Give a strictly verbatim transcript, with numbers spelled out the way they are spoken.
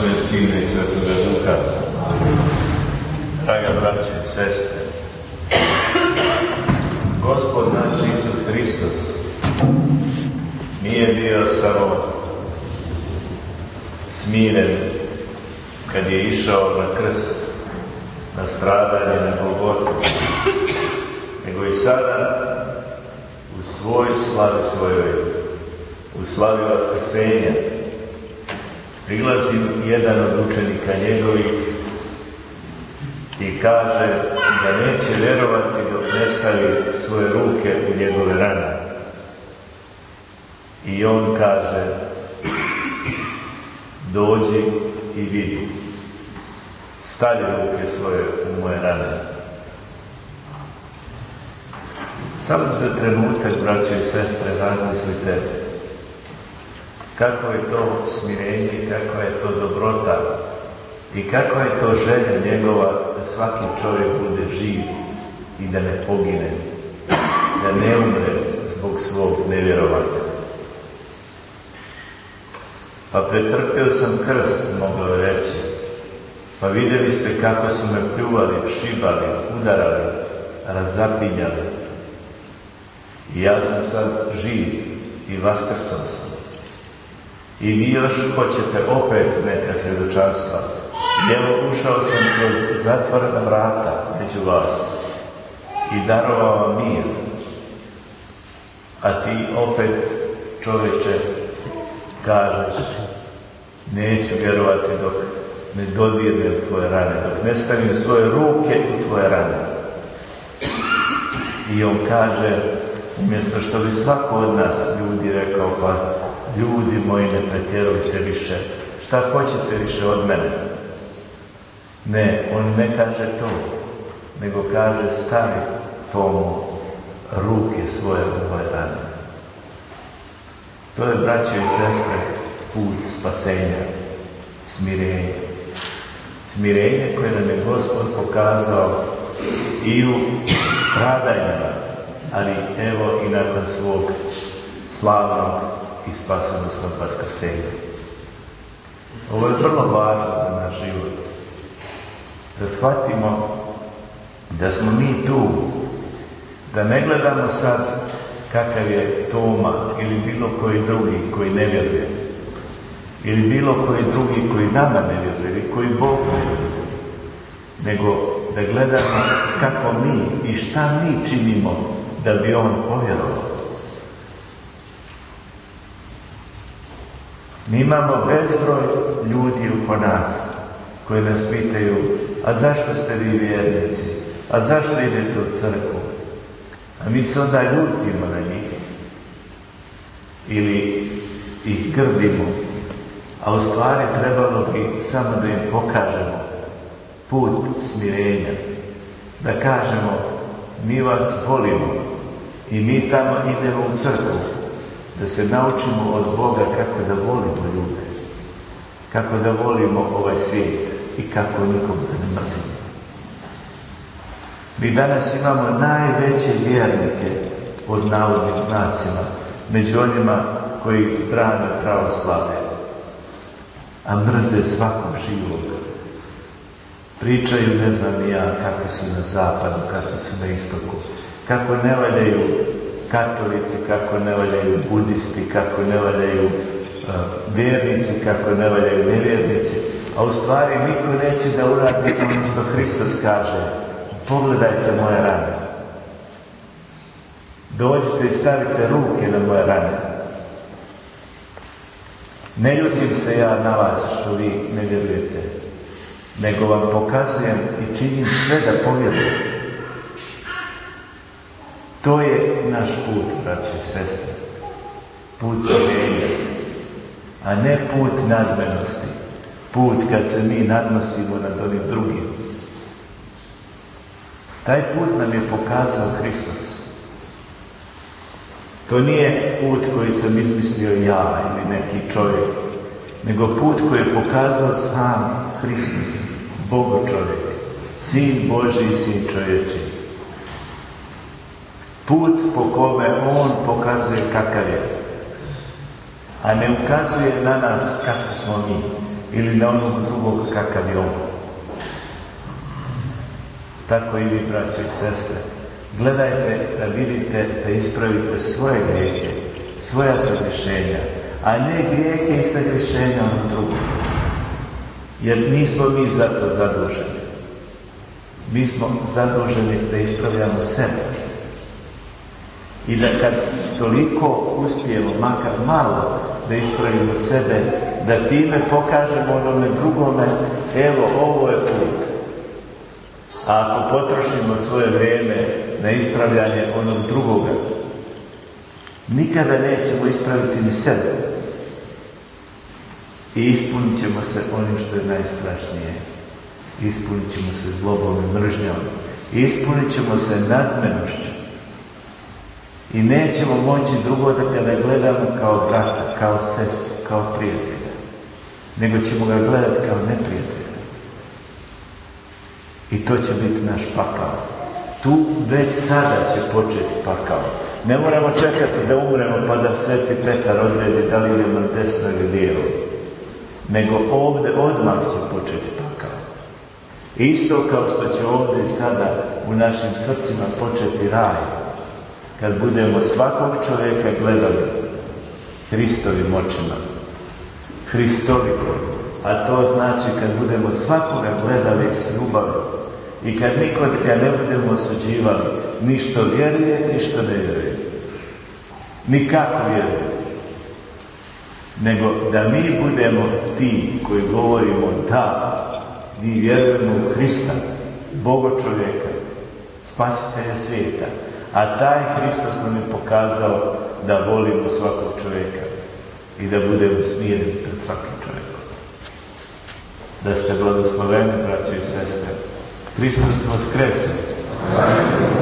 Otca i Sina i Svetoga Duha. Draga braće i sestre, Gospod naš Isus Hristos nije bio samo smiren kad je išao na krst, na stradanje, na Golgotu, nego i sada u svoj slavi svojoj, u slavi vaskrsenja, prilazi jedan od učenika njegovih i kaže da neće vjerovati dok ne stavi svoje ruke u njegove rane. I on kaže: dođi i vidi, stavi ruke svoje u moje rane. Samo za trenutak, braće i sestre, razmislite kako je to smirenje, kakva je to dobrota i kakva je to želja njegova da svaki čovjek bude živ i da ne pogine, da ne umre zbog svog nevjerovanja. Pa pretrpio sam krst, mogao je reći, pa vidjeli ste kako su me pljuvali, šibali, udarali, razapinjali. I ja sam sad živ i vaskrsao sam. I vi još hoćete opet neka svjedočanstva. Evo, ušao sam kroz zatvorena vrata među vas i darovao vam mir. A ti opet, čovječe, kažeš: neću vjerovati dok ne dodirnem tvoje rane, dok ne stavim svoje ruke u tvoje rane. I on kaže, umjesto što bi svako od nas ljudi rekao: pa ljudi moji, ne pretjerujte više, šta hoćete više od mene? Ne, on ne kaže to, nego kaže: stavi tomu ruke svoje u moje rane. To je, braće i sestre, put spasenja, smirenje. Smirenje koje nam je Gospod pokazao i u stradanjima, ali evo i nakon svog slavnog i spasonosnog vaskrsenja. Ovo je vrlo važno za naš život. Da shvatimo da smo mi tu, da ne gledamo sad kakav je Toma ili bilo koji drugi koji ne vjeruje, ili bilo koji drugi koji nama ne vjeruje, ili koji Bog ne vjeruje, nego da gledamo kako mi i šta mi činimo da bi on povjerovao. Mi imamo bezbroj ljudi oko nas koji nas pitaju: a zašto ste vi vjernici? A zašto idete u crkvu? A mi se onda ljutimo na njih ili ih grdimo, a u stvari trebalo bi samo da im pokažemo put smirenja, da kažemo: mi vas volimo i mi tamo idemo u crkvu, da se naučimo od Boga kako da volimo ljude, kako da volimo ovaj svijet i kako nikog da ne mrzimo. Mi danas imamo najveće vjernike, pod navodnim znacima, među onima koji brane pravoslavlje, a mrze svakog živog. Pričaju, ne znam ni ja, kako su na zapadu, kako su na istoku, kako ne valjaju katolici, kako ne valjaju budisti, kako ne valjaju uh, vjernici, kako ne valjaju nevjernici, a u stvari niko neće da uradi ono što Hristos kaže: pogledajte moje rane, dođite i stavite ruke na moje rane. Ne ljutim se ja na vas što vi ne vjerujete, nego vam pokazujem i činim sve da povjerujete. To je naš put, braće i sestre, put smirenja, a ne put nadmenosti, put kad se mi nadnosimo nad onim drugim. Taj put nam je pokazao Hristos. To nije put koji sam izmislio ja ili neki čovjek, nego put koji je pokazao sam Hristos, Bogo čovjek, Sin Božji i Sin čovječi. Put po kome on pokazuje kakav je, a ne ukazuje na nas kako smo mi, ili na onog drugog kakav je on. Tako i vi, braće i sestre. Gledajte da vidite, da ispravite svoje grijehe, svoja sagriješenja, a ne grijehe i sagriješenja onog drugog. Jer nismo mi za to zaduženi. Mi smo zaduženi da ispravljamo sebe. I da kad toliko uspijemo, makar malo, da ispravimo sebe, da time pokažemo onome drugome, evo, ovo je put. A ako potrošimo svoje vrijeme na ispravljanje onog drugoga, nikada nećemo ispraviti ni sebe. I ispunit ćemo se onim što je najstrašnije. Ispunit ćemo se zlobom i mržnjom. Ispunit ćemo se nadmenošću. I nećemo moći drugo da ga ne gledamo kao brata, kao sestru, kao prijatelja. Nego ćemo ga gledati kao neprijatelja. I to će biti naš pakao. Tu već sada će početi pakao. Ne moramo čekati da umremo pa da Sveti Petar odredi da li idemo na desno ili lijevo. Nego ovdje odmah će početi pakao. Isto kao što će ovdje i sada u našim srcima početi raj. Kad budemo svakog čovjeka gledali Hristovim očima. Hristovikom. A to znači kad budemo svakoga gledali s ljubavim. I kad nikoga ne budemo osuđivali, ni što vjeruje, ni što ne vjeruje. Nikako vjeruje. Nego da mi budemo ti koji govorimo da, mi vjerujemo u Hrista, Boga čovjeka, spasitelja svijeta. A taj Hristos nam je pokazao da volimo svakog čovjeka i da budemo smireni pred svakim čovjekom. Da ste blagosloveni, braći i sestre. Hristos voskrese.